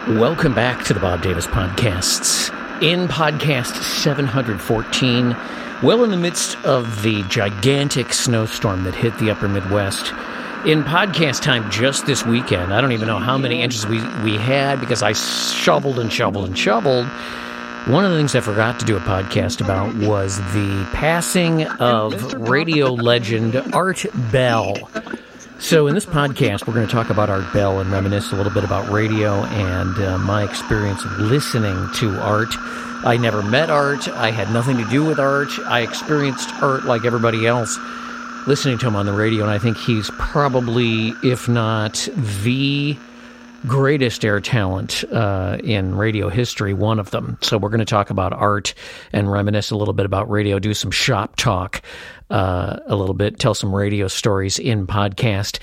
Welcome back to the Bob Davis Podcasts. In podcast 714, well in the midst of the gigantic snowstorm that hit the upper Midwest, in podcast time just this weekend, I don't even know how many inches we had because I shoveled and shoveled and shoveled. One of the things I forgot to do a podcast about was the passing of radio legend Art Bell. So in this podcast, we're going to talk about Art Bell and reminisce a little bit about radio and my experience of listening to Art. I never met Art. I had nothing to do with Art. I experienced Art like everybody else, listening to him on the radio, and I think he's probably, if not the greatest air talent in radio history, one of them. So we're going to talk about Art and reminisce a little bit about radio, do some shop talk a little bit, tell some radio stories in podcast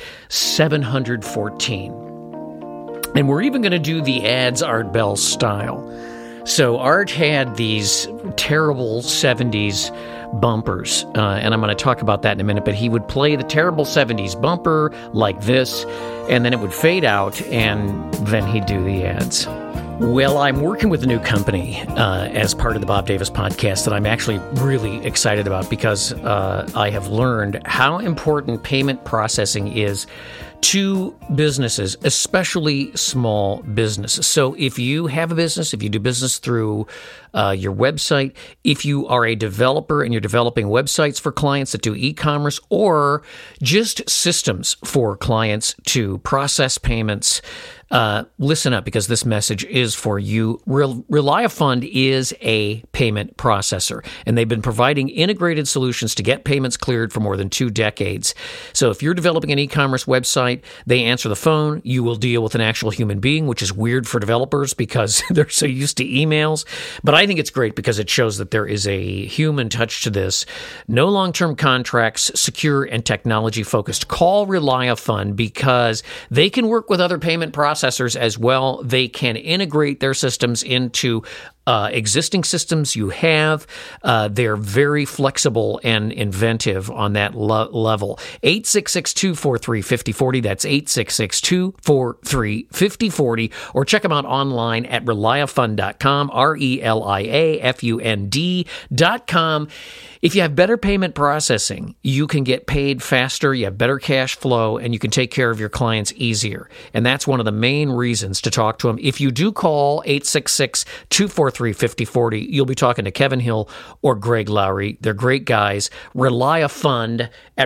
714. And we're even going to do the ads Art Bell style. So Art had these terrible 70s bumpers, and I'm going to talk about that in a minute, but he would play the terrible 70s bumper like this, and then it would fade out, and then he'd do the ads. Well, I'm working with a new company as part of the Bob Davis Podcast that I'm actually really excited about because I have learned how important payment processing is to businesses, especially small businesses. So if you have a business, if you do business through your website, if you are a developer and you're developing websites for clients that do e-commerce or just systems for clients to process payments, listen up because this message is for you. ReliaFund is a payment processor, and they've been providing integrated solutions to get payments cleared for more than 2 decades. So if you're developing an e-commerce website, they answer the phone. You will deal with an actual human being, which is weird for developers because they're so used to emails. But I think it's great because it shows that there is a human touch to this. No long-term contracts, secure and technology-focused. Call ReliaFund because they can work with other payment processors as well. They can integrate their systems into existing systems you have. They're very flexible and inventive on that level. 866-243-5040. That's 866-243-5040. Or check them out online at reliafund.com, ReliaFund.com. If you have better payment processing, you can get paid faster, you have better cash flow, and you can take care of your clients easier. And that's one of the main reasons to talk to them. If you do call 866-243-5040, you'll be talking to Kevin Hill or Greg Lowry. They're great guys. ReliaFund at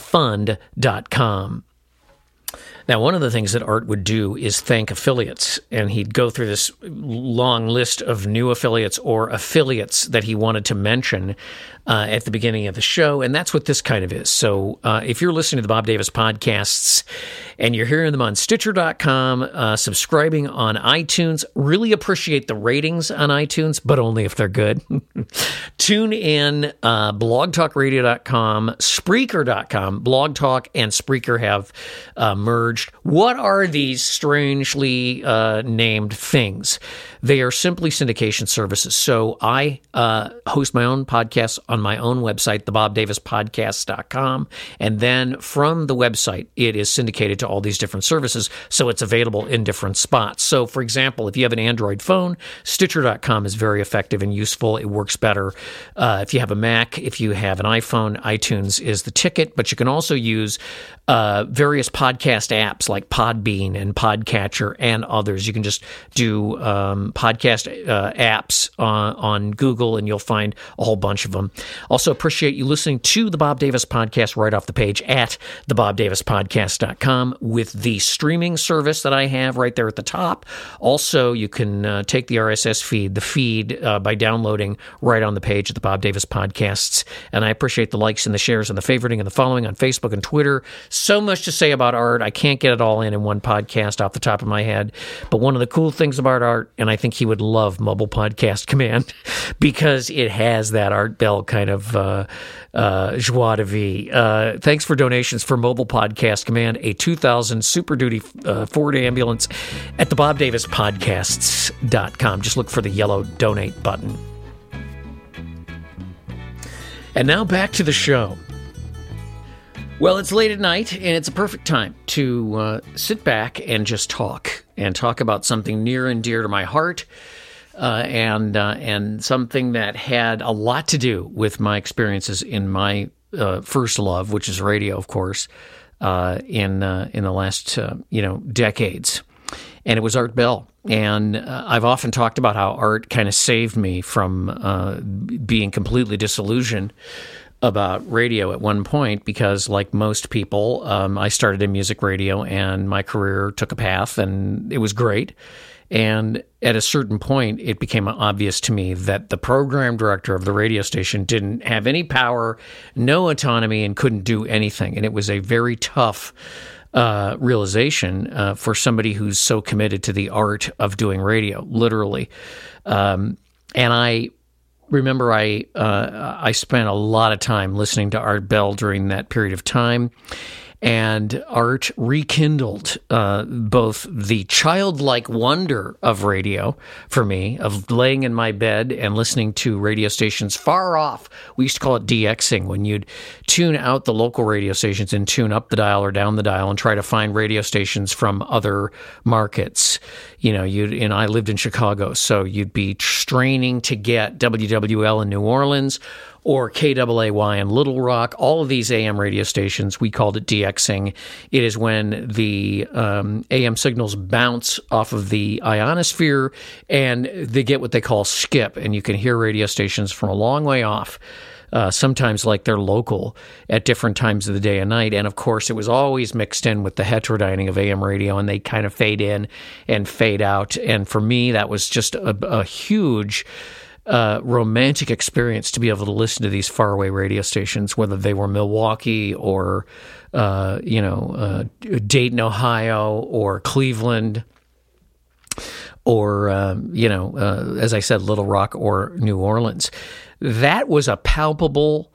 reliafund.com. Now, one of the things that Art would do is thank affiliates, and he'd go through this long list of new affiliates or affiliates that he wanted to mention at the beginning of the show, and that's what this kind of is. So if you're listening to the Bob Davis Podcasts and you're hearing them on Stitcher.com, subscribing on iTunes, really appreciate the ratings on iTunes, but only if they're good. Tune in, blogtalkradio.com, Spreaker.com. Blog Talk and Spreaker have merged. What are these strangely named things? They are simply syndication services. So I host my own podcasts on my own website, thebobdavispodcast.com, and then from the website, it is syndicated to all these different services, so it's available in different spots. So, for example, if you have an Android phone, Stitcher.com is very effective and useful. It works better. If you have a Mac, if you have an iPhone, iTunes is the ticket, but you can also use various podcast apps like Podbean and Podcatcher and others. You can just do podcast apps on Google, and you'll find a whole bunch of them. Also appreciate you listening to the Bob Davis Podcast right off the page at thebobdavispodcast.com with the streaming service that I have right there at the top. Also, you can take the RSS feed, by downloading right on the page of the Bob Davis Podcasts. And I appreciate the likes and the shares and the favoriting and the following on Facebook and Twitter. So much to say about Art. I can't get it all in one podcast off the top of my head. But one of the cool things about Art, and I think he would love Mobile Podcast Command because it has that Art Bell kind of joie de vie. Thanks for donations for Mobile Podcast Command, a 2000 Super Duty Ford ambulance at thebobdavispodcasts.com. Just look for the yellow donate button. And now back to the show. Well, it's late at night, and it's a perfect time to sit back and just talk and talk about something near and dear to my heart, and something that had a lot to do with my experiences in my first love, which is radio, of course, in the last decades. And it was Art Bell. And I've often talked about how Art kind of saved me from being completely disillusioned about radio at one point, because like most people, I started in music radio and my career took a path and it was great. And at a certain point, it became obvious to me that the program director of the radio station didn't have any power, no autonomy, and couldn't do anything. And it was a very tough realization for somebody who's so committed to the art of doing radio, literally. And I remember I spent a lot of time listening to Art Bell during that period of time. And Art rekindled both the childlike wonder of radio for me, of laying in my bed and listening to radio stations far off. We used to call it DXing, when you'd tune out the local radio stations and tune up the dial or down the dial and try to find radio stations from other markets. And I lived in Chicago, so you'd be straining to get WWL in New Orleans or KAAY in Little Rock, all of these AM radio stations. We called it DXing. It is when the AM signals bounce off of the ionosphere and they get what they call skip, and you can hear radio stations from a long way off, sometimes like they're local at different times of the day and night. And of course, it was always mixed in with the heterodyning of AM radio, and they kind of fade in and fade out. And for me, that was just a huge romantic experience to be able to listen to these faraway radio stations, whether they were Milwaukee or Dayton, Ohio, or Cleveland, or as I said, Little Rock or New Orleans. That was a palpable,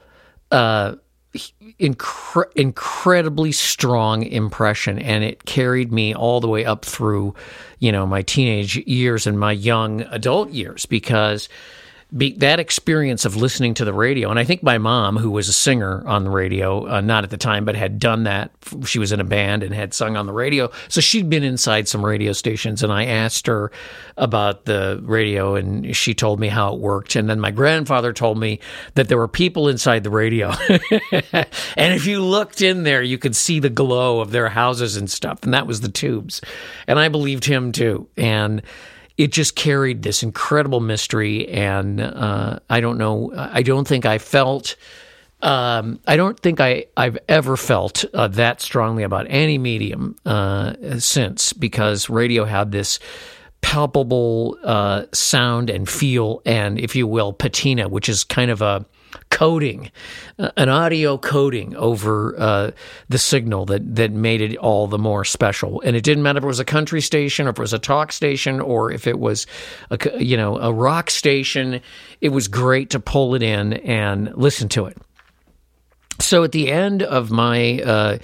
incredibly strong impression, and it carried me all the way up through my teenage years and my young adult years, because that experience of listening to the radio, and I think my mom, who was a singer on the radio, not at the time, but had done that. She was in a band and had sung on the radio, so she'd been inside some radio stations, and I asked her about the radio, and she told me how it worked. And then my grandfather told me that there were people inside the radio, and if you looked in there, you could see the glow of their houses and stuff, and that was the tubes. And I believed him too, and it just carried this incredible mystery, and I don't know. I don't think I felt. I don't think I've ever felt that strongly about any medium since, because radio had this palpable sound and feel, and, if you will, patina, which is kind of a coating, an audio coating over the signal that made it all the more special. And it didn't matter if it was a country station, or if it was a talk station, or if it was a rock station. It was great to pull it in and listen to it. So at the end of my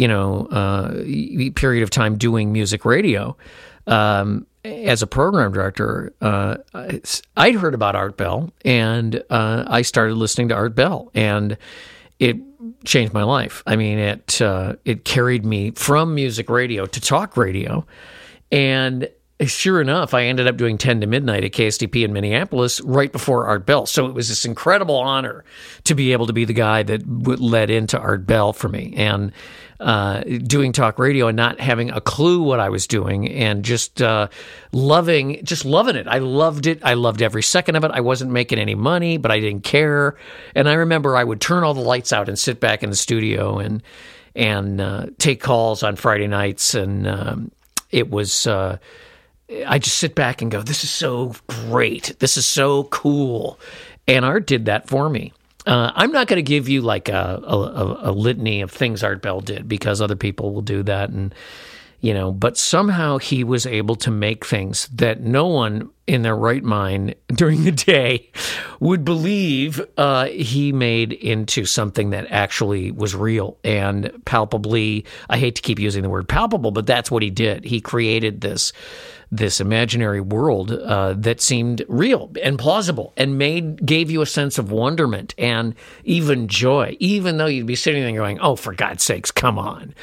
period of time doing music radio, as a program director, I'd heard about Art Bell, and I started listening to Art Bell, and it changed my life. I mean, it carried me from music radio to talk radio, and sure enough, I ended up doing 10 to midnight at KSTP in Minneapolis right before Art Bell. So it was this incredible honor to be able to be the guy that led into Art Bell for me, and doing talk radio and not having a clue what I was doing, and just loving it. I loved it. I loved every second of it. I wasn't making any money, but I didn't care. And I remember I would turn all the lights out and sit back in the studio and take calls on Friday nights, and it was. I just sit back and go, this is so great. This is so cool. And Art did that for me. I'm not going to give you like a litany of things Art Bell did, because other people will do that. And, but somehow he was able to make things that no one in their right mind during the day would believe he made into something that actually was real and palpably. I hate to keep using the word palpable, but that's what he did. He created this imaginary world that seemed real and plausible, and gave you a sense of wonderment and even joy, even though you'd be sitting there going, oh, for God's sakes, come on.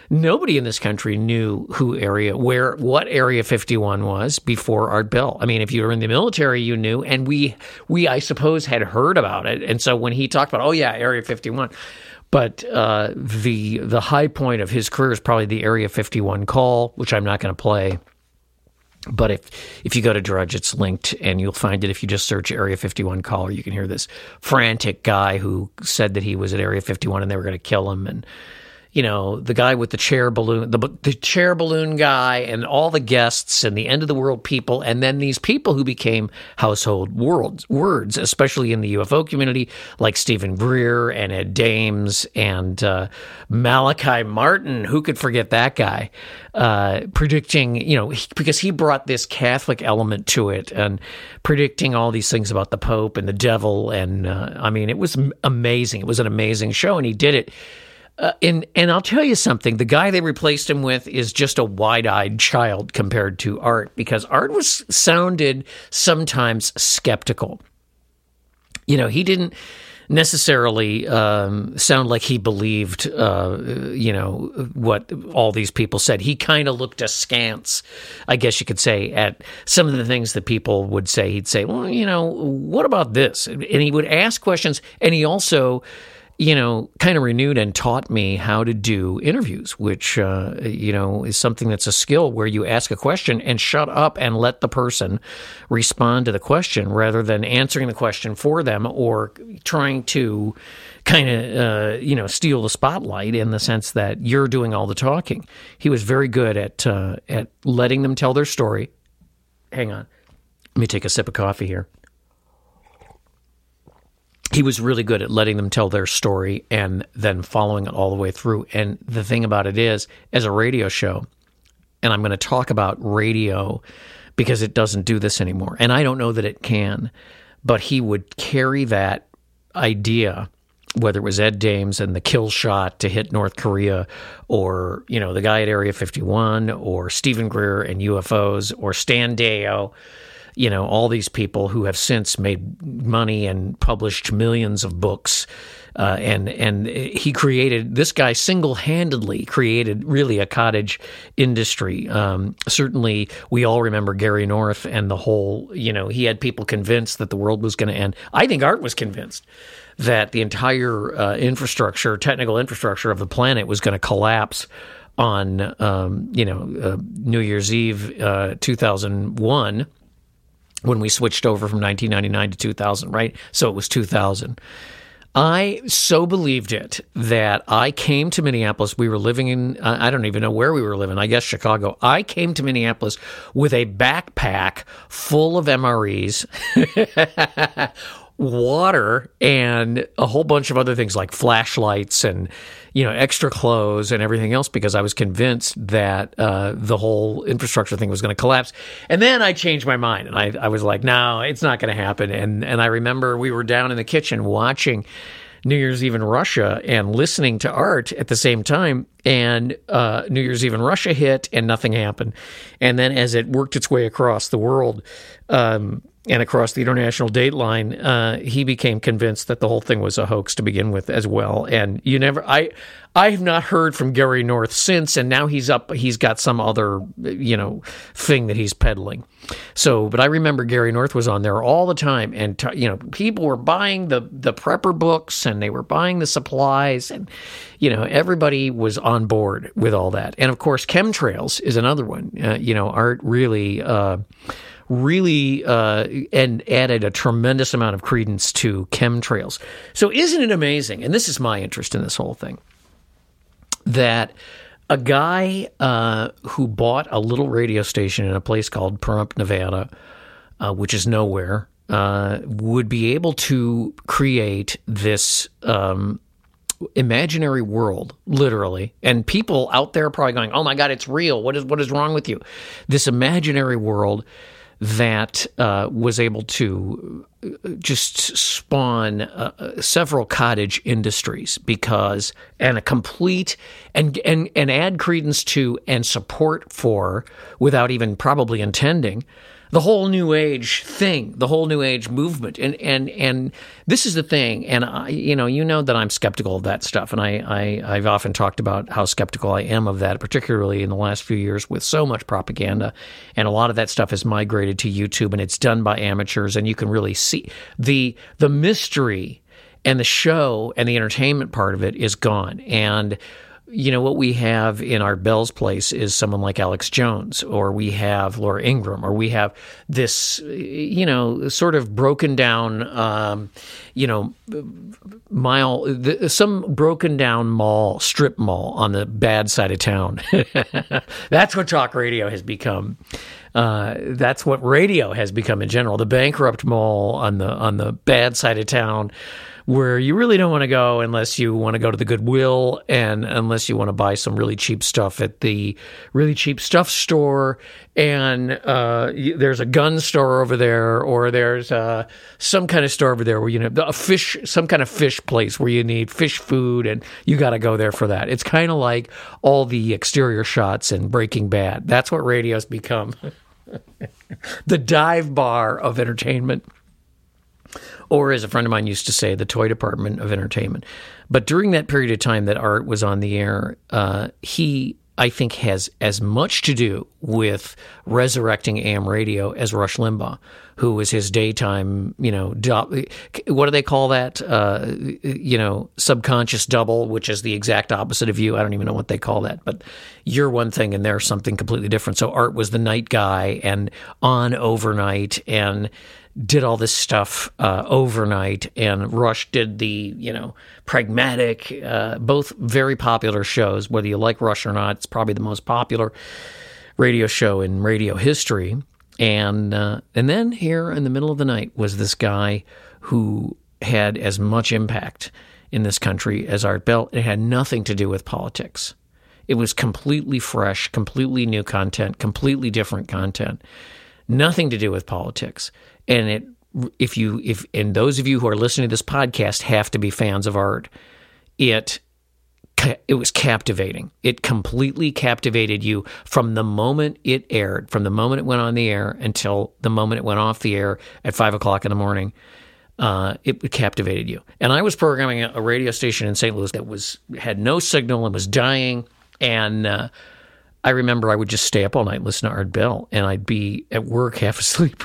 Nobody in this country knew what Area 51 was before Art Bell. I mean, if you were in the military, you knew, and we I suppose had heard about it. And so when he talked about, oh yeah, Area 51, but the high point of his career is probably the Area 51 call, which I'm not going to play. But if you go to Drudge, it's linked, and you'll find it if you just search Area 51 caller. You can hear this frantic guy who said that he was at Area 51 and they were going to kill him, and the guy with the chair balloon, the chair balloon guy, and all the guests and the end of the world people, and then these people who became household words, especially in the UFO community, like Stephen Greer and Ed Dames and Malachi Martin. Who could forget that guy? Predicting, because he brought this Catholic element to it and predicting all these things about the Pope and the devil. And it was amazing. It was an amazing show, and he did it. And I'll tell you something, the guy they replaced him with is just a wide-eyed child compared to Art, because Art sounded sometimes skeptical. He didn't necessarily sound like he believed, what all these people said. He kind of looked askance, I guess you could say, at some of the things that people would say. He'd say, well, what about this? And he would ask questions, and he also kind of renewed and taught me how to do interviews, which, is something that's a skill where you ask a question and shut up and let the person respond to the question rather than answering the question for them or trying to kind of, steal the spotlight in the sense that you're doing all the talking. He was very good at letting them tell their story. Hang on. Let me take a sip of coffee here. He was really good at letting them tell their story and then following it all the way through. And the thing about it is, as a radio show, and I'm going to talk about radio because it doesn't do this anymore, and I don't know that it can, but he would carry that idea, whether it was Ed Dames and the kill shot to hit North Korea, or, the guy at Area 51, or Stephen Greer and UFOs, or Stan Deyo, all these people who have since made money and published millions of books. And this guy single-handedly created really a cottage industry. Certainly, we all remember Gary North and the whole, he had people convinced that the world was going to end. I think Art was convinced that the entire technical infrastructure of the planet was going to collapse on, New Year's Eve, 2001, when we switched over from 1999 to 2000, right? So it was 2000. I so believed it that I came to Minneapolis. We were living in, I don't even know where we were living, I guess Chicago. I came to Minneapolis with a backpack full of MREs, water, and a whole bunch of other things like flashlights and, extra clothes and everything else, because I was convinced that the whole infrastructure thing was going to collapse. And then I changed my mind, and I was like, no, it's not going to happen. And I remember we were down in the kitchen watching New Year's Eve in Russia and listening to Art at the same time, and New Year's Eve in Russia hit and nothing happened. And then as it worked its way across the world, and across the international date line, he became convinced that the whole thing was a hoax to begin with as well. And I have not heard from Gary North since, and now he's got some other, thing that he's peddling. So, but I remember Gary North was on there all the time, and, people were buying the prepper books, and they were buying the supplies, and, everybody was on board with all that. And of course, chemtrails is another one. Art really and added a tremendous amount of credence to chemtrails. So isn't it amazing, and this is my interest in this whole thing, that a guy who bought a little radio station in a place called Pahrump, Nevada, which is nowhere, would be able to create this imaginary world, literally, and people out there are probably going, oh my God, it's real. What is wrong with you? This imaginary world that was able to just spawn several cottage industries and a complete and add credence to and support for, without even probably intending, the whole New Age thing, the whole New Age movement, and this is the thing, and you know that I'm skeptical of that stuff, and I've often talked about how skeptical I am of that, particularly in the last few years with so much propaganda, and a lot of that stuff has migrated to YouTube, and it's done by amateurs, and you can really see the mystery and the show and the entertainment part of it is gone, and. You know, what we have in Art Bell's place is someone like Alex Jones, or we have Laura Ingraham, or we have this, you know, sort of broken down, some broken down mall, strip mall on the bad side of town. That's what talk radio has become. That's what radio has become in general. The bankrupt mall on the bad side of town, where you really don't want to go unless you want to go to the Goodwill and unless you want to buy some really cheap stuff at the really cheap stuff store. And there's a gun store over there, or there's some kind of store over there where you know some kind of fish place where you need fish food, and you got to go there for that. It's kind of like all the exterior shots in Breaking Bad. That's what radio's become. The dive bar of entertainment. Or, as a friend of mine used to say, the toy department of entertainment. But during that period of time that Art was on the air, he, I think, has as much to do with resurrecting AM radio as Rush Limbaugh, who was his daytime, you know, what do they call that? Subconscious double, which is the exact opposite of you. I don't even know what they call that, but you're one thing and they're something completely different. So Art was the night guy and on overnight and did all this stuff overnight, and Rush did the, you know, pragmatic, both very popular shows. Whether you like Rush or not, it's probably the most popular radio show in radio history. And then here in the middle of the night was this guy who had as much impact in this country as Art Bell. It had nothing to do with politics. It was completely fresh, completely new content, completely different content. Nothing to do with politics. And and those of you who are listening to this podcast have to be fans of Art. It was captivating. It completely captivated you from the moment it aired, from the moment it went on the air until the moment it went off the air at 5 o'clock in the morning. It captivated you. And I was programming a radio station in St. Louis that had no signal and was dying. And I remember I would just stay up all night and listen to Art Bell, and I'd be at work half asleep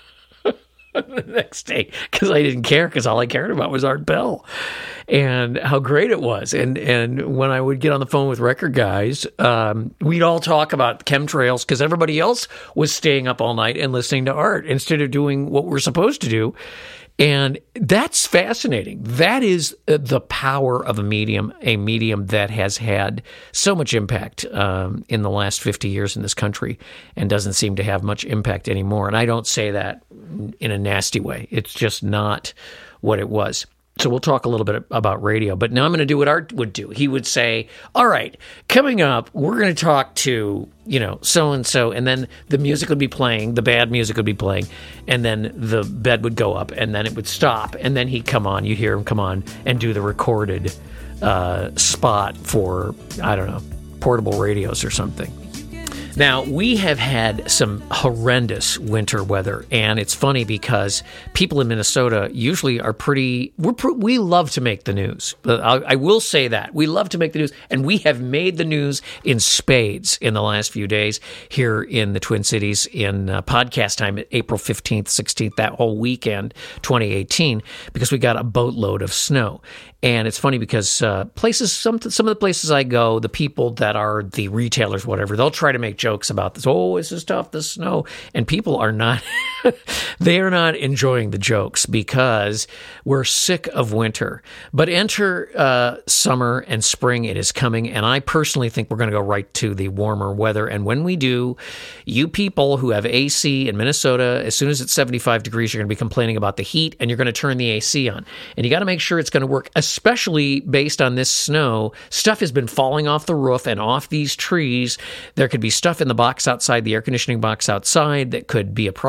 the next day because I didn't care, because all I cared about was Art Bell and how great it was. And when I would get on the phone with record guys, we'd all talk about chemtrails because everybody else was staying up all night and listening to Art instead of doing what we're supposed to do. And that's fascinating. That is the power of a medium that has had so much impact in the last 50 years in this country and doesn't seem to have much impact anymore. And I don't say that in a nasty way. It's just not what it was. So we'll talk a little bit about radio, but now I'm going to do what Art would do. He would say, all right, coming up, we're going to talk to, you know, so-and-so, and then the music would be playing, the bad music would be playing, and then the bed would go up, and then it would stop, and then he'd come on, you hear him come on and do the recorded spot for, I don't know, portable radios or something. Now, we have had some horrendous winter weather, and it's funny because people in Minnesota usually are we love to make the news. I will say that. We love to make the news, and we have made the news in spades in the last few days here in the Twin Cities in podcast time, April 15th, 16th, that whole weekend, 2018, because we got a boatload of snow. And it's funny because some of the places I go, the people that are the retailers, whatever, they'll try to make jokes about this. Oh, this is tough, this snow. And people are not, they are not enjoying the jokes because we're sick of winter. But enter summer and spring, it is coming. And I personally think we're going to go right to the warmer weather. And when we do, you people who have AC in Minnesota, as soon as it's 75 degrees, you're going to be complaining about the heat and you're going to turn the AC on. And you got to make sure it's going to work, especially based on this snow. Stuff has been falling off the roof and off these trees. There could be stuff in the box outside, the air conditioning box outside, that could be a problem.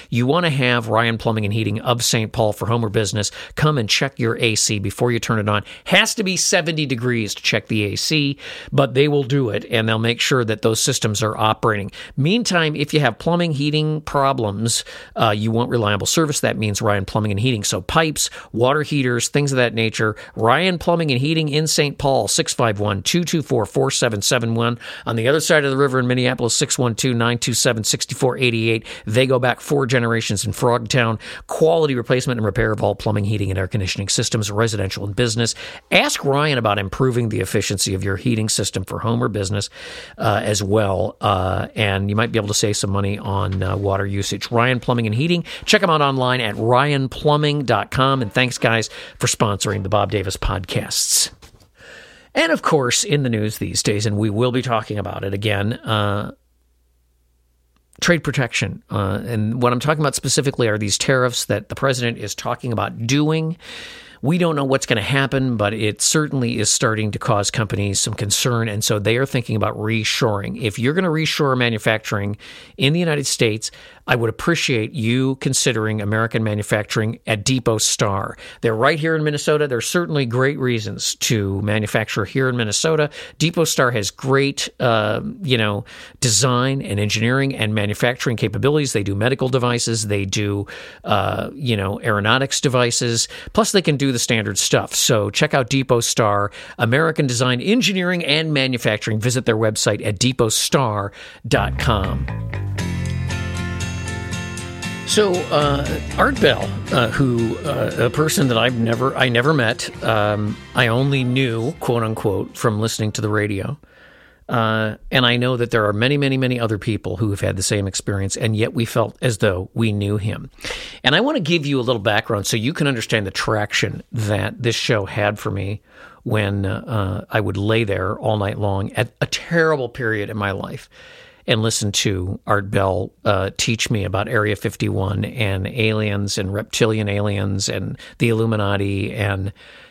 you want to have Ryan Plumbing and Heating of St. Paul for home or business come and check your AC before you turn it on. Has to be 70 degrees to check the AC, but they will do it, and they'll make sure that those systems are operating. Meantime, if you have plumbing, heating problems, you want reliable service. That means Ryan Plumbing and Heating. So pipes, water heaters, things of that nature. Ryan Plumbing and Heating in St. Paul, 651-224-4771. On the other side of the river in Minneapolis, 612-927-6488. They go back 4 generations in Frogtown. Quality replacement and repair of all plumbing, heating, and air conditioning systems, residential and business. Ask Ryan about improving the efficiency of your heating system for home or business as well. And you might be able to save some money on water usage. Ryan Plumbing and Heating. Check them out online at ryanplumbing.com. And thanks, guys, for sponsoring the Bob Davis podcasts. And, of course, in the news these days, and we will be talking about it again, trade protection. And what I'm talking about specifically are these tariffs that the president is talking about doing. We don't know what's going to happen, but it certainly is starting to cause companies some concern, and so they are thinking about reshoring. If you're going to reshore manufacturing in the United States, I would appreciate you considering American manufacturing at Depot Star. They're right here in Minnesota. There's certainly great reasons to manufacture here in Minnesota. Depot Star has great, design and engineering and manufacturing capabilities. They do medical devices. They do, aeronautics devices. Plus, they can do the standard stuff. So check out Depot Star, American design, engineering, and manufacturing. Visit their website at depotstar.com. So Art Bell, a person that I never met, I only knew, quote unquote, from listening to the radio. And I know that there are many, many, many other people who have had the same experience, and yet we felt as though we knew him. And I want to give you a little background so you can understand the traction that this show had for me when I would lay there all night long at a terrible period in my life and listen to Art Bell teach me about Area 51 and aliens and reptilian aliens and the Illuminati. And,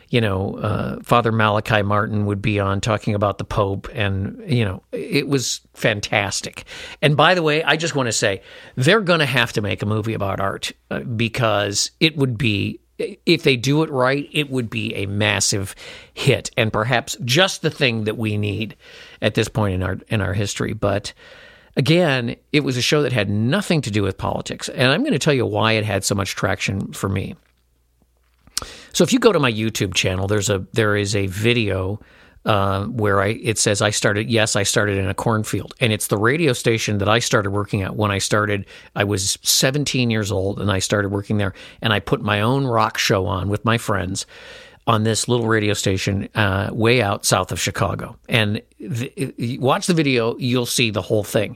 Father Malachi Martin would be on talking about the Pope. And, it was fantastic. And by the way, I just want to say, they're going to have to make a movie about Art because it would be, if they do it right, it would be a massive hit and perhaps just the thing that we need at this point in our history. But again, it was a show that had nothing to do with politics, and I'm going to tell you why it had so much traction for me. So if you go to my YouTube channel, there is a video where it says I started in a cornfield, and it's the radio station that I started working at when I started. I was 17 years old, and I started working there, and I put my own rock show on with my friends on this little radio station way out south of Chicago. And watch the video, you'll see the whole thing.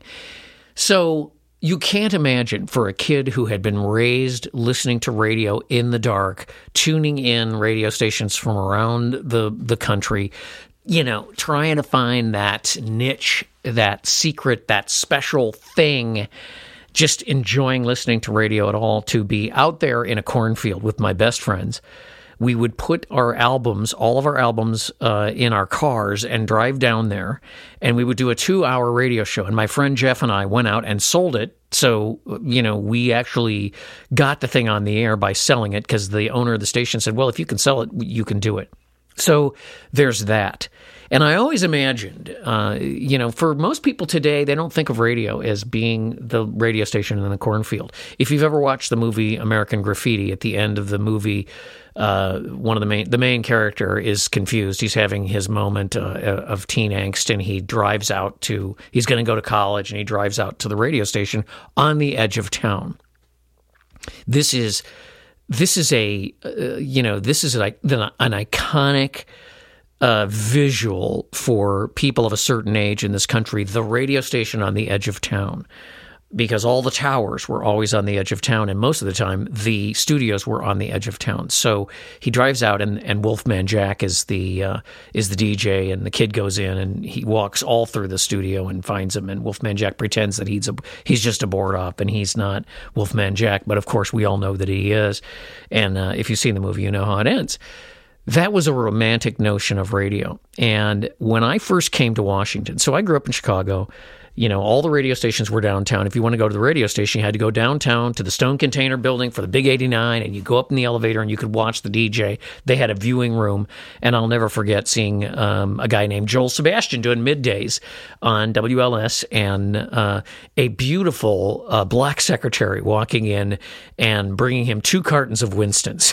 So you can't imagine for a kid who had been raised listening to radio in the dark, tuning in radio stations from around the country, trying to find that niche, that secret, that special thing, just enjoying listening to radio at all, to be out there in a cornfield with my best friends. We would put all of our albums in our cars and drive down there, and we would do a 2-hour radio show. And my friend Jeff and I went out and sold it. So, we actually got the thing on the air by selling it because the owner of the station said, well, if you can sell it, you can do it. So there's that. And I always imagined, for most people today, they don't think of radio as being the radio station in the cornfield. If you've ever watched the movie American Graffiti, at the end of the movie, the main character is confused. He's having his moment of teen angst, and he's going to go to college, and he drives out to the radio station on the edge of town. This is an iconic visual for people of a certain age in this country, the radio station on the edge of town, because all the towers were always on the edge of town, and most of the time the studios were on the edge of town. So he drives out, and Wolfman Jack is the DJ, and the kid goes in and he walks all through the studio and finds him, and Wolfman Jack pretends that he's just a board op, and he's not Wolfman Jack, but of course we all know that he is. And if you've seen the movie, you know how it ends. That was a romantic notion of radio. And when I first came to Washington, so I grew up in Chicago, all the radio stations were downtown. If you want to go to the radio station, you had to go downtown to the Stone Container Building for the Big 89, and you go up in the elevator and you could watch the DJ. They had a viewing room, and I'll never forget seeing a guy named Joel Sebastian doing middays on WLS, and a beautiful black secretary walking in and bringing him 2 cartons of Winston's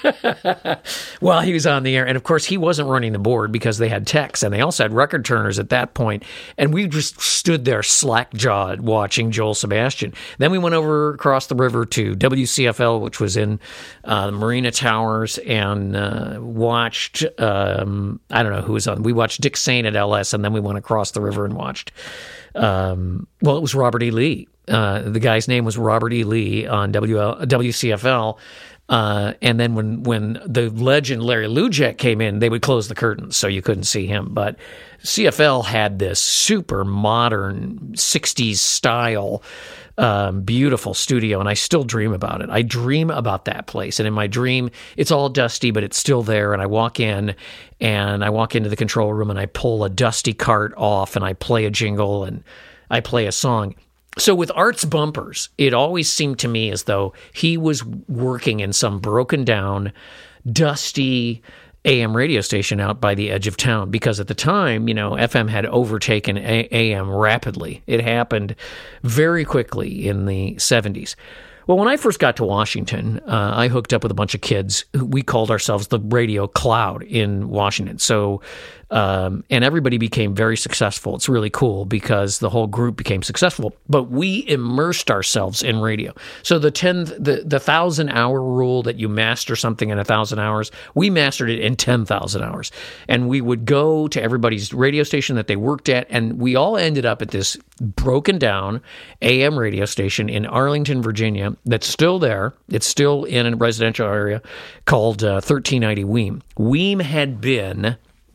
while he was on the air. And of course, he wasn't running the board because they had techs, and they also had record turners at that point. And we just stood there slack-jawed watching Joel Sebastian. Then we went over across the river to WCFL, which was in Marina Towers, and watched, I don't know who was on. We watched Dick Saint at LS, and then we went across the river and watched, it was Robert E. Lee. The guy's name was Robert E. Lee on WCFL. And then when the legend Larry Lujek came in, they would close the curtains so you couldn't see him. But CFL had this super modern 60s style, beautiful studio, and I still dream about it. I dream about that place. And in my dream, it's all dusty, but it's still there. And I walk in, and I walk into the control room, and I pull a dusty cart off, and I play a jingle, and I play a song. So with Art's bumpers, it always seemed to me as though he was working in some broken down, dusty AM radio station out by the edge of town, because at the time, FM had overtaken AM rapidly. It happened very quickly in the 70s. Well, when I first got to Washington, I hooked up with a bunch of kids. We called ourselves the Radio Cloud in Washington. So, and everybody became very successful. It's really cool because the whole group became successful. But we immersed ourselves in radio. So the 1,000-hour rule that you master something in 1,000 hours, we mastered it in 10,000 hours. And we would go to everybody's radio station that they worked at, and we all ended up at this broken down AM radio station in Arlington, Virginia, that's still there. It's still in a residential area called 1390 Weem. Weem had been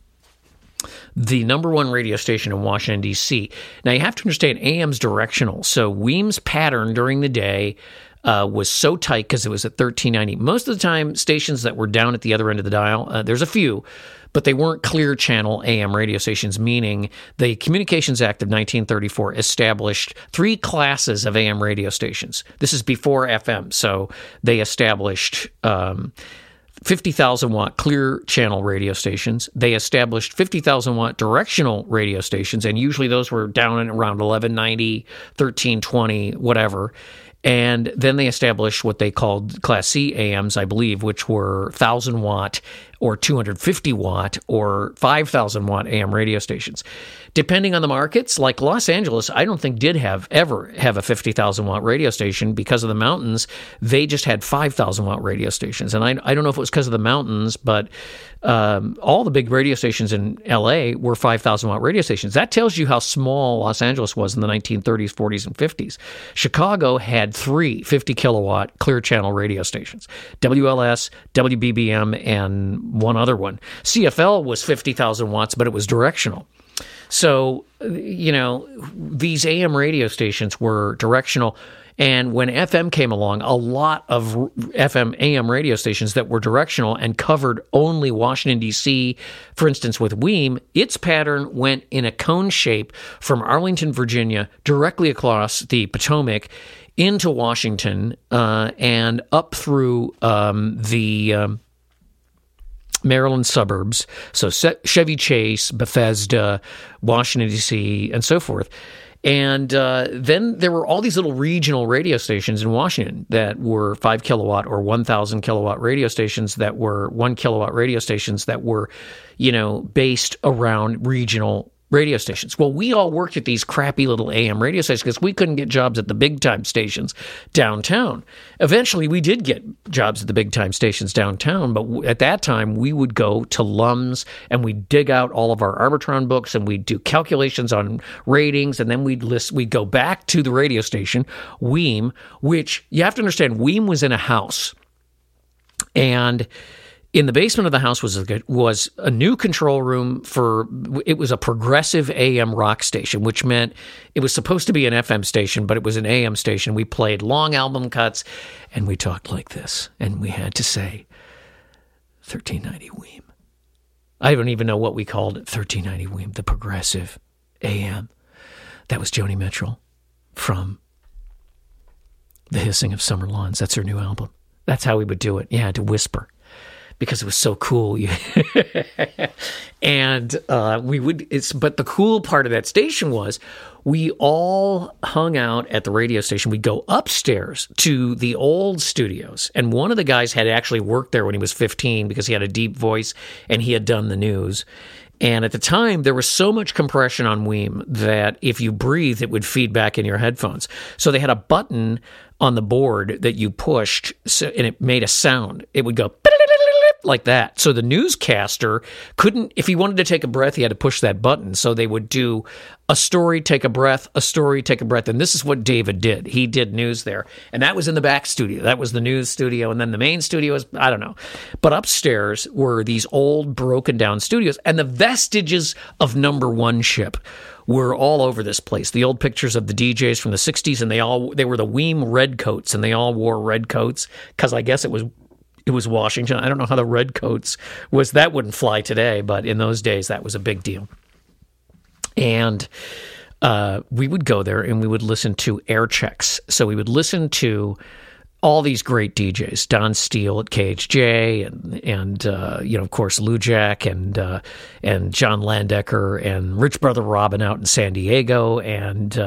the number one radio station in Washington, D.C. Now, you have to understand, AM's directional. So Weem's pattern during the day was so tight because it was at 1390. Most of the time, stations that were down at the other end of the dial, there's a few, but they weren't clear channel AM radio stations, meaning the Communications Act of 1934 established 3 classes of AM radio stations. This is before FM, so they established 50,000-watt clear channel radio stations. They established 50,000-watt directional radio stations, and usually those were down and around 1190, 1320, whatever. And then they established what they called Class C AMs, I believe, which were 1,000-watt or 250-watt or 5,000-watt AM radio stations. Depending on the markets, like Los Angeles, I don't think did ever have a 50,000-watt radio station because of the mountains. They just had 5,000-watt radio stations. And I don't know if it was because of the mountains, but all the big radio stations in L.A. were 5,000-watt radio stations. That tells you how small Los Angeles was in the 1930s, 40s, and 50s. Chicago had 3 50-kilowatt clear channel radio stations, WLS, WBBM, and one other one. CFL was 50,000 watts, but it was directional. So, these AM radio stations were directional. And when FM came along, a lot of FM AM radio stations that were directional and covered only Washington, D.C., for instance, with Weem, its pattern went in a cone shape from Arlington, Virginia, directly across the Potomac into Washington and up through the Maryland suburbs, so Chevy Chase, Bethesda, Washington, D.C., and so forth. And then there were all these little regional radio stations in Washington that were 5 kilowatt or 1,000 kilowatt radio stations that were 1 kilowatt radio stations that were, based around regional radio stations. Well, we all worked at these crappy little AM radio stations because we couldn't get jobs at the big time stations downtown. Eventually, we did get jobs at the big time stations downtown, but at that time, we would go to LUMS and we'd dig out all of our Arbitron books and we'd do calculations on ratings, and then we'd go back to the radio station, Weem, which you have to understand, Weem was in a house, and in the basement of the house was a new control room it was a progressive AM rock station, which meant it was supposed to be an FM station, but it was an AM station. We played long album cuts, and we talked like this, and we had to say, 1390 Weem. I don't even know what we called it, 1390 Weem, the progressive AM. That was Joni Mitchell from The Hissing of Summer Lawns. That's her new album. That's how we would do it. You had to whisper because it was so cool. And we would. But the cool part of that station was we all hung out at the radio station. We'd go upstairs to the old studios, and one of the guys had actually worked there when he was 15 because he had a deep voice and he had done the news. And at the time, there was so much compression on Weem that if you breathed, it would feed back in your headphones. So they had a button on the board that you pushed, and it made a sound. It would go like that. So the newscaster couldn't, if he wanted to take a breath, he had to push that button. So they would do a story, take a breath, a story, take a breath. And this is what David did. He did news there. And that was in the back studio. That was the news studio. And then the main studio was, I don't know. But upstairs were these old broken down studios. And the vestiges of Number One Ship were all over this place. The old pictures of the DJs from the 60s, and they were the Weem red coats, and they all wore red coats because I guess it was Washington. I don't know how the red coats was. That wouldn't fly today, but in those days, that was a big deal. And we would go there and we would listen to air checks. So we would listen to all these great DJs, Don Steele at KHJ, and of course, Lou Jack and John Landecker and Rich Brother Robin out in San Diego, and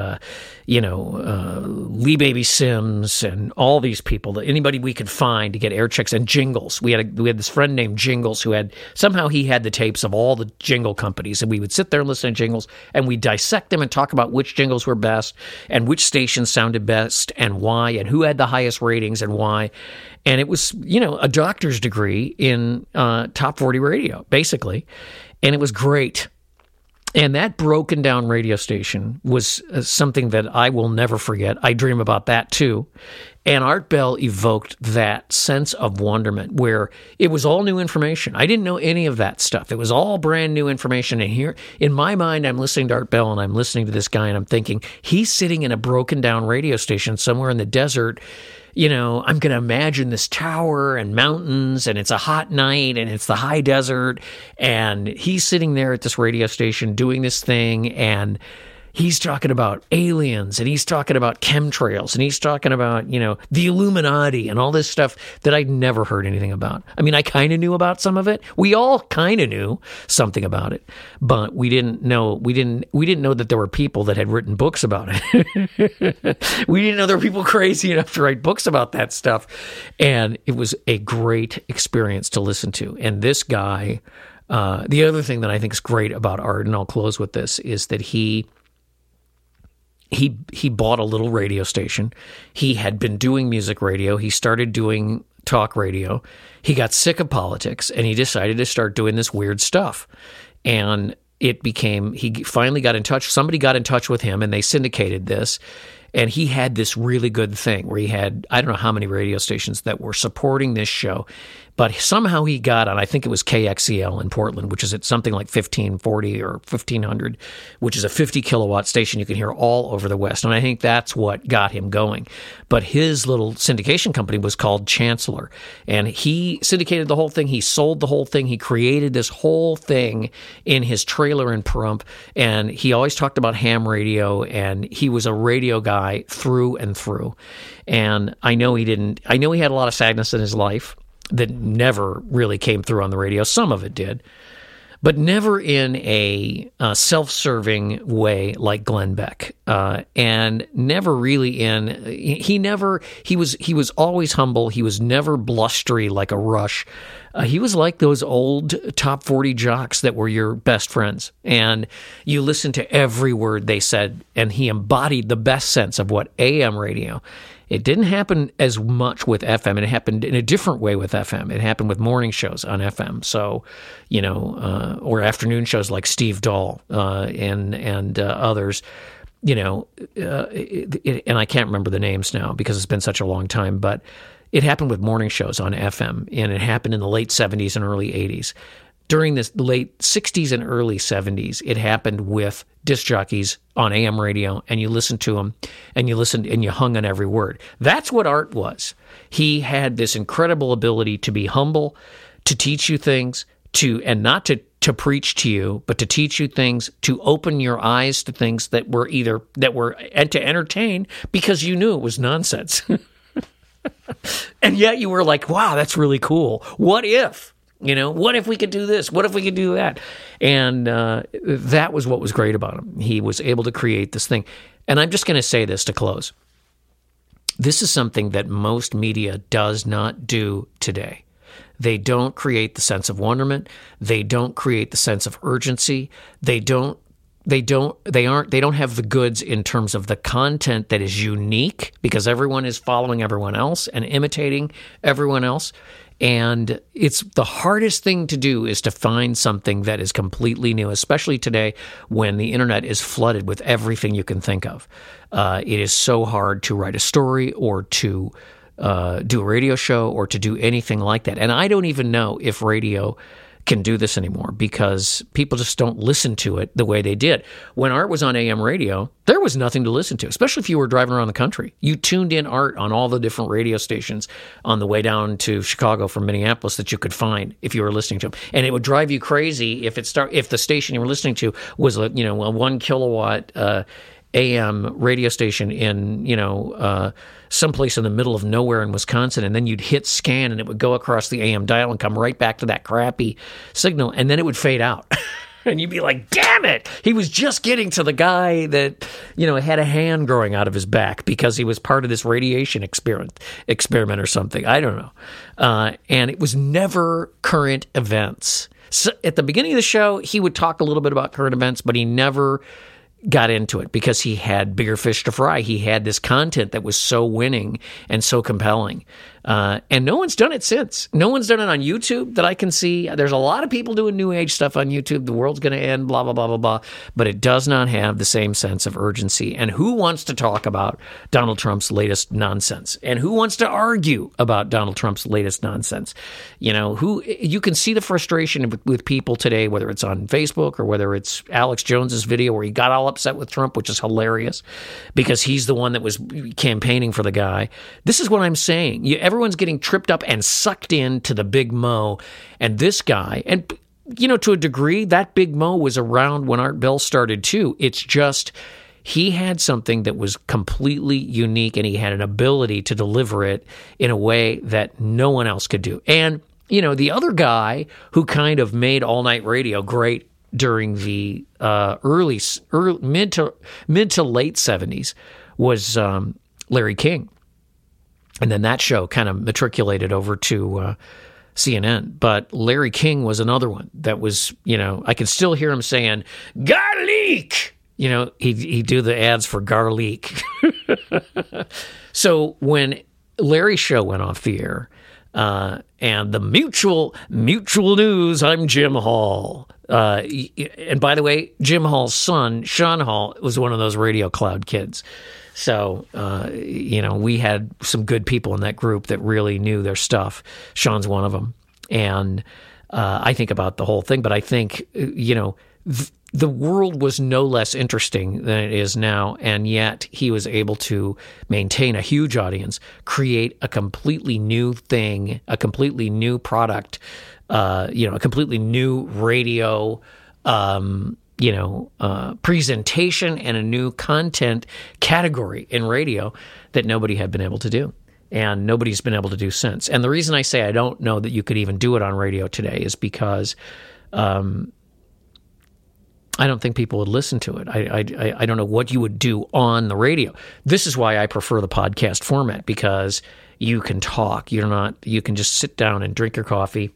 Lee Baby Sims, and all these people, anybody we could find to get air checks, and Jingles. We had this friend named Jingles who had the tapes of all the jingle companies, and we would sit there and listen to Jingles, and we dissect them and talk about which jingles were best and which stations sounded best and why, and who had the highest ratings and why. And it was, a doctor's degree in top 40 radio, basically, and it was great. And that broken down radio station was something that I will never forget. I dream about that too. And Art Bell evoked that sense of wonderment where it was all new information. I didn't know any of that stuff. It was all brand new information. And here, in my mind, I'm listening to Art Bell and I'm listening to this guy and I'm thinking, he's sitting in a broken down radio station somewhere in the desert. I'm going to imagine this tower and mountains, and it's a hot night, and it's the high desert, and he's sitting there at this radio station doing this thing, and he's talking about aliens, and he's talking about chemtrails, and he's talking about, the Illuminati and all this stuff that I'd never heard anything about. I mean, I kind of knew about some of it. We all kind of knew something about it, but we didn't know that there were people that had written books about it. We didn't know there were people crazy enough to write books about that stuff. And it was a great experience to listen to. And this guy, the other thing that I think is great about Art, and I'll close with this, is that he bought a little radio station. He had been doing music radio. He started doing talk radio. He got sick of politics, and he decided to start doing this weird stuff. And he finally got in touch. Somebody got in touch with him, and they syndicated this. And he had this really good thing where he had, I don't know how many radio stations that were supporting this show, but somehow he got on, I think it was KXEL in Portland, which is at something like 1540 or 1500, which is a 50 kilowatt station you can hear all over the West. And I think that's what got him going. But his little syndication company was called Chancellor, and he syndicated the whole thing. He sold the whole thing. He created this whole thing in his trailer in Pahrump, and he always talked about ham radio, and he was a radio guy through and through. And I know he had a lot of sadness in his life that never really came through on the radio. Some of it did, but never in a self-serving way like Glenn Beck, and never really he was always humble. He was never blustery like a Rush. He was like those old top 40 jocks that were your best friends, and you listened to every word they said, and he embodied the best sense of what AM radio. It didn't happen as much with FM, and it happened in a different way with FM. It happened with morning shows on FM, so or afternoon shows like Steve Dahl and others. And I can't remember the names now because it's been such a long time, but it happened with morning shows on FM, and it happened in the late 70s and early 80s. During the late 60s and early 70s, it happened with disc jockeys on AM radio, and you listened to them, and you hung on every word. That's what Art was. He had this incredible ability to be humble, to teach you things, and not to preach to you, but to teach you things, to open your eyes to things that were and to entertain because you knew it was nonsense. And yet you were like, wow, that's really cool. What if? What if we could do this? What if we could do that? And that was what was great about him. He was able to create this thing. And I'm just going to say this to close. This is something that most media does not do today. They don't create the sense of wonderment. They don't create the sense of urgency. They don't have the goods in terms of the content that is unique because everyone is following everyone else and imitating everyone else. And it's the hardest thing to do is to find something that is completely new, especially today when the internet is flooded with everything you can think of. It is so hard to write a story or to do a radio show or to do anything like that. And I don't even know if radio can do this anymore because people just don't listen to it the way they did. When Art was on AM radio, there was nothing to listen to, especially if you were driving around the country. You tuned in Art on all the different radio stations on the way down to Chicago from Minneapolis that you could find if you were listening to him. And it would drive you crazy if the station you were listening to was a 1 kilowatt AM radio station in, someplace in the middle of nowhere in Wisconsin, and then you'd hit scan and it would go across the AM dial and come right back to that crappy signal, and then it would fade out. And you'd be like, damn it! He was just getting to the guy that, had a hand growing out of his back because he was part of this radiation experiment or something. I don't know. And it was never current events. So at the beginning of the show, he would talk a little bit about current events, but he never got into it because he had bigger fish to fry. He had this content that was so winning and so compelling. And no one's done it since. No one's done it on YouTube that I can see. There's a lot of people doing new age stuff on YouTube. The world's going to end, blah, blah, blah, blah, blah. But it does not have the same sense of urgency. And who wants to talk about Donald Trump's latest nonsense? And who wants to argue about Donald Trump's latest nonsense? You can see the frustration with people today, whether it's on Facebook or whether it's Alex Jones's video where he got all upset with Trump, which is hilarious because he's the one that was campaigning for the guy. This is what I'm saying. Everyone's getting tripped up and sucked into the Big Mo and this guy. And, to a degree, that Big Mo was around when Art Bell started too. It's just he had something that was completely unique and he had an ability to deliver it in a way that no one else could do. And, the other guy who kind of made all-night radio great during the early mid to late 70s was Larry King. And then that show kind of matriculated over to CNN. But Larry King was another one that was, I can still hear him saying, garlic! He'd do the ads for garlic. So when Larry's show went off the air, and the mutual news, I'm Jim Hall. And by the way, Jim Hall's son, Sean Hall, was one of those Radio Cloud kids. So, we had some good people in that group that really knew their stuff. Sean's one of them. And I think about the whole thing, but I think, the world was no less interesting than it is now, and yet he was able to maintain a huge audience, create a completely new thing, a completely new product, a completely new radio presentation and a new content category in radio that nobody had been able to do. And nobody's been able to do since. And the reason I say I don't know that you could even do it on radio today is because I don't think people would listen to it. I don't know what you would do on the radio. This is why I prefer the podcast format, because you can talk. You can just sit down and drink your coffee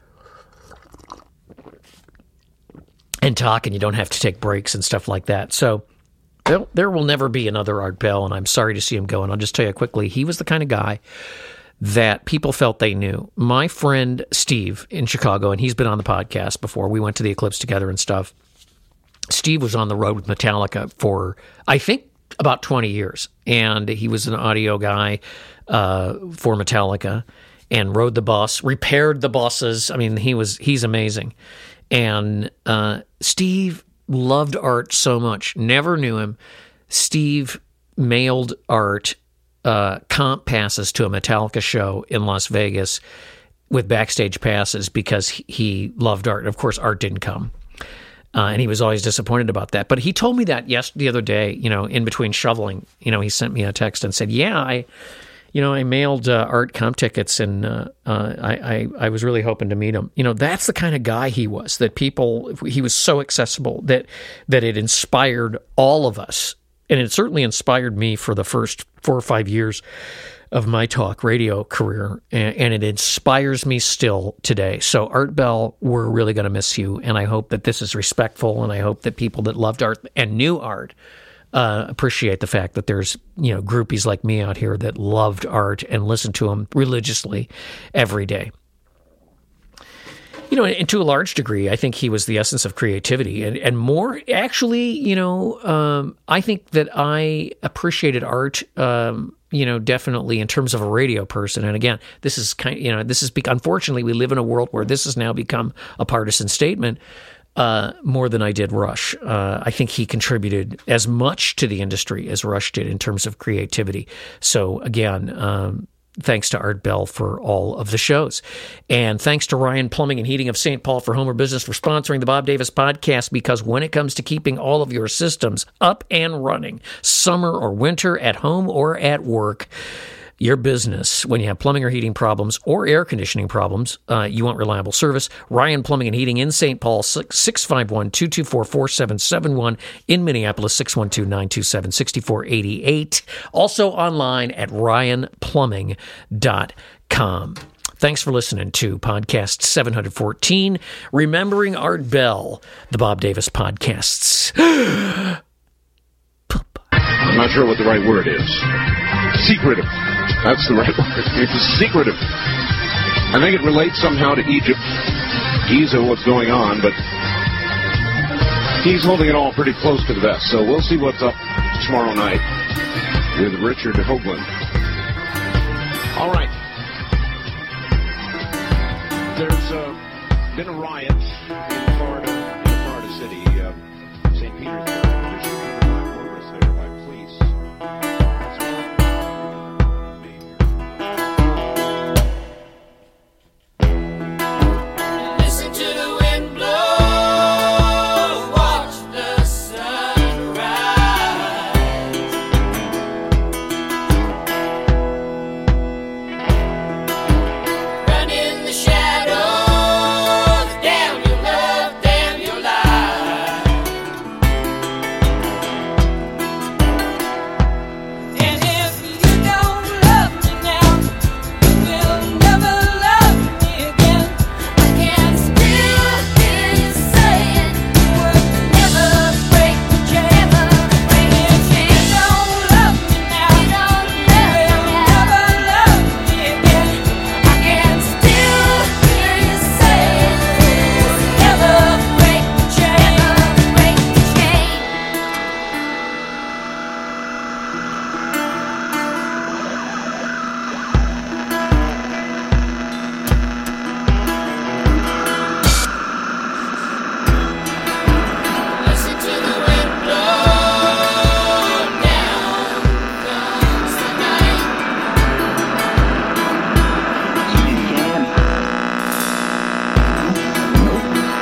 and talk, and you don't have to take breaks and stuff like that. So there will never be another Art Bell, and I'm sorry to see him go. And I'll just tell you quickly, he was the kind of guy that people felt they knew. My friend Steve in Chicago, and he's been on the podcast before. We went to the Eclipse together and stuff. Steve was on the road with Metallica for, I think, about 20 years. And he was an audio guy for Metallica and rode the bus, repaired the buses. I mean, he's amazing. And Steve loved Art so much. Never knew him. Steve mailed Art comp passes to a Metallica show in Las Vegas with backstage passes because he loved Art. Of course, Art didn't come. And he was always disappointed about that. But he told me that the other day, in between shoveling, he sent me a text and said, yeah, I mailed Art comp tickets, and I was really hoping to meet him. That's the kind of guy he was, he was so accessible that it inspired all of us. And it certainly inspired me for the first 4 or 5 years of my talk radio career, and it inspires me still today. So Art Bell, we're really going to miss you, and I hope that this is respectful, and I hope that people that loved Art and knew Art appreciate the fact that there's groupies like me out here that loved Art and listened to him religiously every day. And to a large degree, I think he was the essence of creativity, and more actually. I think that I appreciated Art. Definitely in terms of a radio person. And again, this is unfortunately, we live in a world where this has now become a partisan statement more than I did Rush. I think he contributed as much to the industry as Rush did in terms of creativity. So again, thanks to Art Bell for all of the shows. And thanks to Ryan Plumbing and Heating of St. Paul for Homer Business for sponsoring the Bob Davis Podcast, because when it comes to keeping all of your systems up and running, summer or winter, at home or at work, your business, when you have plumbing or heating problems or air conditioning problems, you want reliable service. Ryan Plumbing and Heating in St. Paul, 651-224-4771. In Minneapolis, 612-927-6488. Also online at ryanplumbing.com. Thanks for listening to Podcast 714, Remembering Art Bell, the Bob Davis Podcasts. I'm not sure what the right word is. Secretive. That's the right word. It's secretive. I think it relates somehow to Egypt. Giza, what's going on, but he's holding it all pretty close to the vest. So we'll see what's up tomorrow night with Richard Hoagland. All right. There's been a riot in Florida City, St. Petersburg.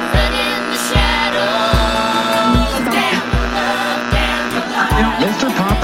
Mr. Pop